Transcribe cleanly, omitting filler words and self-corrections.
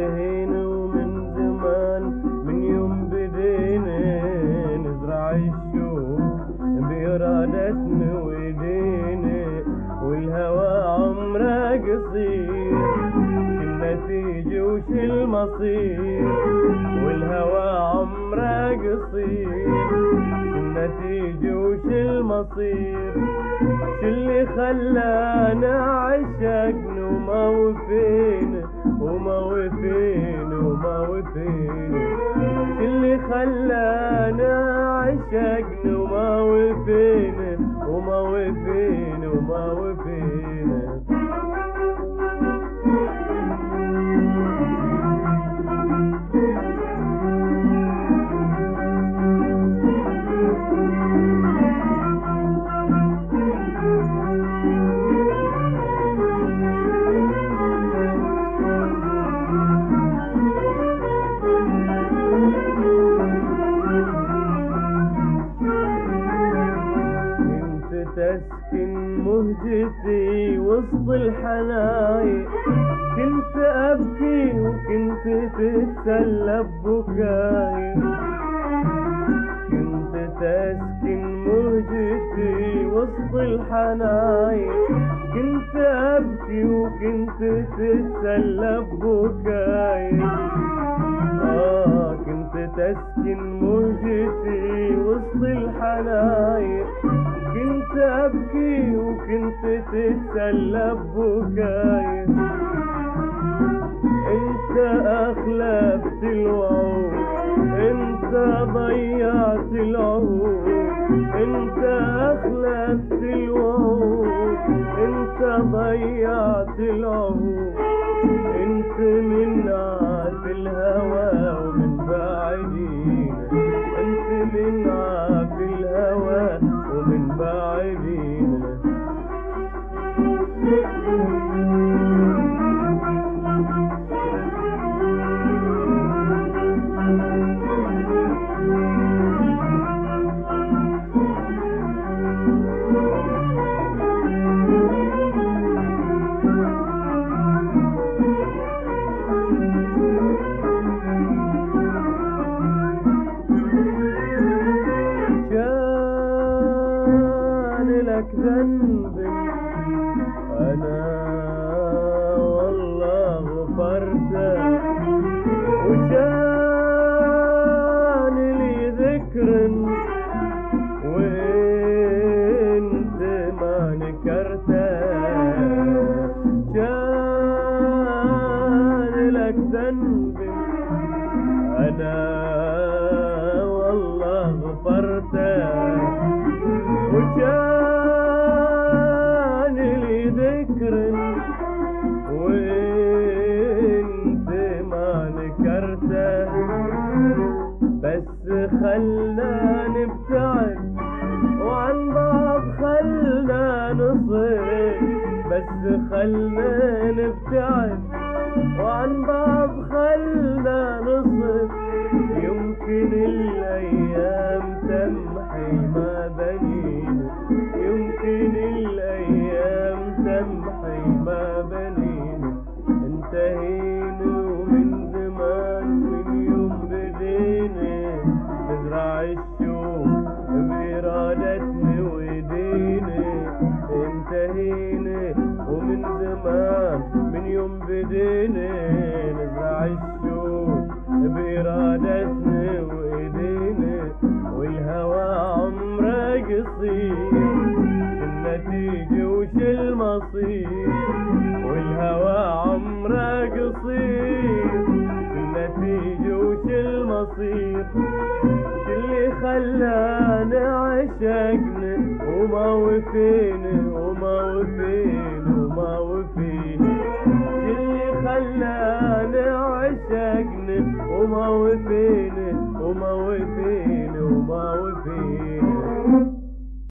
انتهينا ومن زمان، من يوم بدينا نزرع الشوق بإرادتنا وإيدينا، والهوى عمره قصير، شو النتيجة وش المصير؟ والهوى عمره قصير، شو النتيجة وش المصير؟ شو اللي خلانا عشقنا وما وفينا وما وفينا وما وفينا؟ شو اللي خلانا عشقنا وما وفينا وما وفينا وما وفينا؟ تسكن مهجتي وسط الحنايق، كنت أبكي وكنت تتسلى ببكاي، كنت تسكن مهجتي وسط الحنايق، كنت أبكي وكنت تتسلى ببكاي، كنت تسكن مهجتي وسط الحنايق، كنت أبكي وكنت تتسلى ببكاي، انت أخلفت الوعود، انت ضيعت العهود، انت أخلفت الوعود، انت ضيعت العهود، انت من عاد الهوى ومن بعيدين، انت من عاد الهوى ومن بعيدين. لك ذنب أنا والله غفرته، وكان لي ذكر وانت ما نكرته، كان لك ذنب أنا والله غفرته، وكان لي ذكر وانت ما نكرته، بس خلنا نبتعد وعن بعض خلنا نصير، بس خلنا نبتعد وعن بعض خلنا نصير، يمكن الأيام تمحي ما بنينا، يمكن الأيام تمحي ما بنينا، انتهينا ومن زمان، من يوم بدينا نزرع الشوق بإرادتنا وإيدينا، انتهينا ومن زمان، من يوم بدينا نزرع الشوق بإرادتنا وإيدينا، والهوى عمره قصير، شو النتيجة وش المصير؟ والهوى عمره قصير، شو النتيجة وش المصير؟ شو اللي خلانا عشقنا وما وفينا وما وفينا وما وفينا؟ شو اللي خلانا عشقنا وما وفينا